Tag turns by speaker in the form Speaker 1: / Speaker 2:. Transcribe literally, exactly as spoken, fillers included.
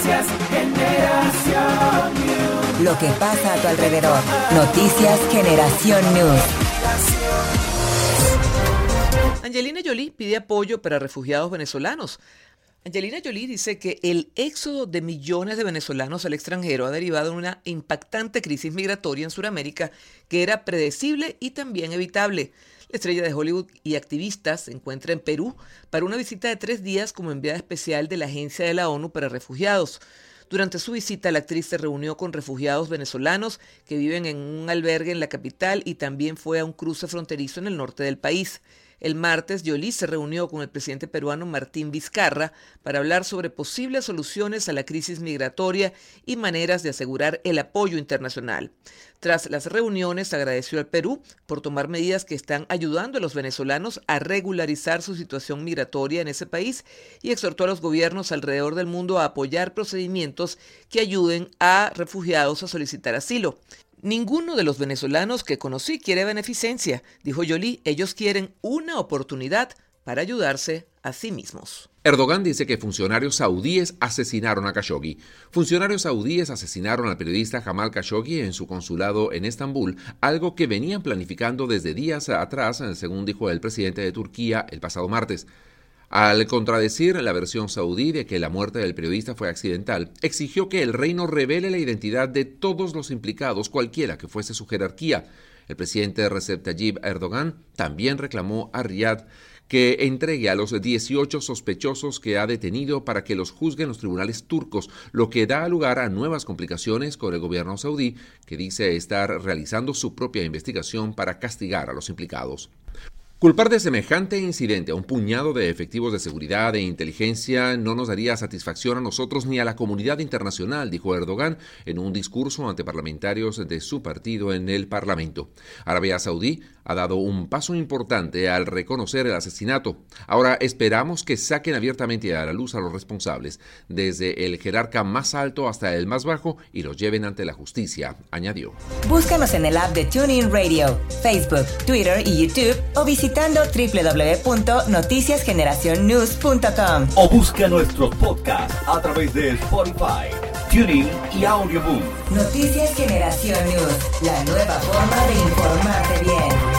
Speaker 1: Noticias Generación News.
Speaker 2: Lo que pasa a tu alrededor. Noticias Generación News.
Speaker 3: Angelina Jolie pide apoyo para refugiados venezolanos. Angelina Jolie dice que el éxodo de millones de venezolanos al extranjero ha derivado en una impactante crisis migratoria en Sudamérica que era predecible y también evitable. La estrella de Hollywood y activista se encuentra en Perú para una visita de tres días como enviada especial de la Agencia de la ONU para Refugiados. Durante su visita, la actriz se reunió con refugiados venezolanos que viven en un albergue en la capital y también fue a un cruce fronterizo en el norte del país. El martes, Jolie se reunió con el presidente peruano Martín Vizcarra para hablar sobre posibles soluciones a la crisis migratoria y maneras de asegurar el apoyo internacional. Tras las reuniones, agradeció al Perú por tomar medidas que están ayudando a los venezolanos a regularizar su situación migratoria en ese país y exhortó a los gobiernos alrededor del mundo a apoyar procedimientos que ayuden a refugiados a solicitar asilo. Ninguno de los venezolanos que conocí quiere beneficencia, dijo Jolie. Ellos quieren una oportunidad para ayudarse a sí mismos.
Speaker 4: Erdogan dice que funcionarios saudíes asesinaron a Khashoggi. Funcionarios saudíes asesinaron al periodista Jamal Khashoggi en su consulado en Estambul, algo que venían planificando desde días atrás, según dijo el presidente de Turquía el pasado martes. Al contradecir la versión saudí de que la muerte del periodista fue accidental, exigió que el reino revele la identidad de todos los implicados, cualquiera que fuese su jerarquía. El presidente Recep Tayyip Erdogan también reclamó a Riad que entregue a los dieciocho sospechosos que ha detenido para que los juzguen los tribunales turcos, lo que da lugar a nuevas complicaciones con el gobierno saudí, que dice estar realizando su propia investigación para castigar a los implicados. Culpar de semejante incidente a un puñado de efectivos de seguridad e inteligencia no nos daría satisfacción a nosotros ni a la comunidad internacional, dijo Erdogan en un discurso ante parlamentarios de su partido en el Parlamento. Arabia Saudí ha dado un paso importante al reconocer el asesinato. Ahora esperamos que saquen abiertamente a la luz a los responsables, desde el jerarca más alto hasta el más bajo, y los lleven ante la justicia, añadió.
Speaker 2: Búscanos en el app de TuneIn Radio, Facebook, Twitter y YouTube o visitando doble u doble u doble u punto noticias generación news punto com.
Speaker 5: O busca nuestros podcasts a través de Spotify, TuneIn y Audioboom.
Speaker 2: Noticias Generación News, la nueva forma de informarte bien.